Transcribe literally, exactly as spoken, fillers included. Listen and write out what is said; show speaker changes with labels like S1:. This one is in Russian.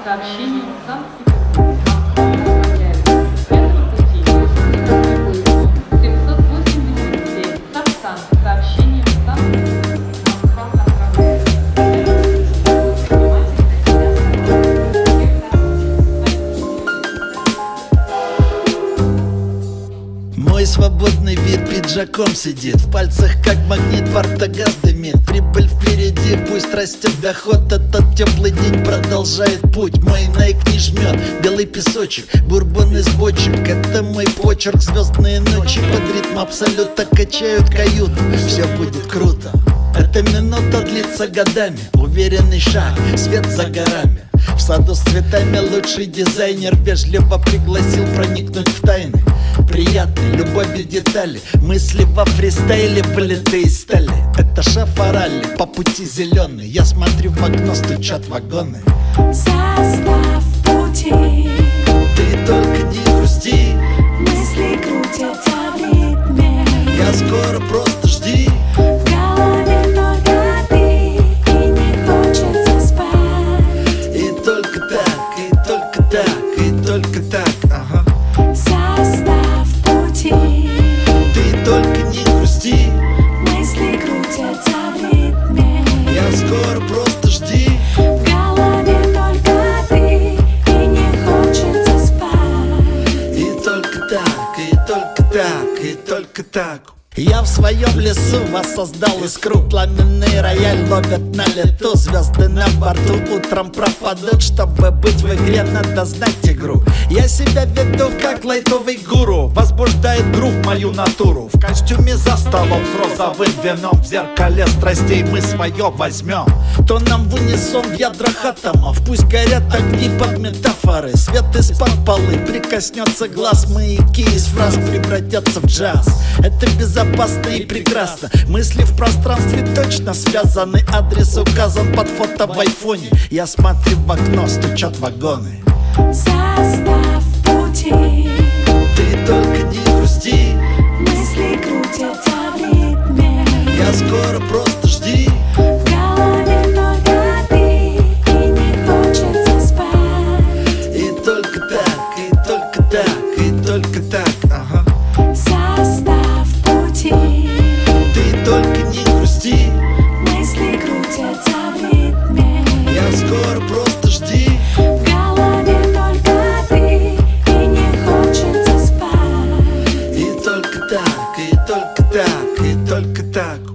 S1: сообщением Санкт-Петербург. По этому пути семьсот восемьдесят семь Сапсан с сообщением Санкт-Петербург. Москва отправляется.
S2: Мой свободный вид пиджаком сидит, в пальцах как магнит Вартогаз дымит. Прибыль впереди, пусть растет доход, этот теплый день продолжает путь. Мой Nike не жмет, белый песочек, бурбон из бочек. Это мой почерк, звездные ночи под ритм абсолюта качают каюту. Все будет круто, эта минута длится годами. Уверенный шаг, свет за горами. В саду с цветами лучший дизайнер вежливо пригласил проникнуть в тайны. Приятные любовью детали, мысли во фристайле вылеты из стали. Это шафарали, по пути зеленый. Я смотрю в окно, стучат вагоны.
S3: Состав пути,
S2: ты только не грусти,
S3: мысли крутятся в ритме.
S2: я скоро, просто жди.
S3: В голове только ты, и не хочется спать.
S2: И только так, и только так, и только так, ага.
S3: Состав пути,
S2: Ты только не грусти,
S3: мысли крутятся в ритме.
S2: я скоро, просто жди.
S3: В голове только ты, и не хочется спать.
S2: И только так, и только так, и только так. Я в своем лесу воссоздал искру. Пламенный рояль ловят на лету. Звезды на борту утром пропадут. Чтобы быть в игре, надо знать игру. Я себя веду как лайтовый гуру. Возбуждает грув мою натуру. В костюме за столом с розовым вином. В зеркале страстей мы свое возьмем. То нам в унисон в ядрах атомов. Пусть горят огни под метафоры. Свет из-под полы прикоснется глаз. Маяки из фраз превратятся в джаз. Это безопасно и прекрасно. Мысли в пространстве точно связаны. Адрес указан под фото в айфоне. Я смотрю в окно, стучат вагоны.
S3: Состав пути,
S2: Ты только не грусти,
S3: мысли крутятся в ритме.
S2: я скоро, просто жди.
S3: В голове только ты, и не хочется спать.
S2: И только так, и только так, и только так, ага.
S3: Состав пути,
S2: Ты только не грусти,
S3: мысли крутятся в ритме.
S2: я скоро, просто жди.
S3: В голове только ты, и не хочется спать.
S2: И только так, и только так, и только так.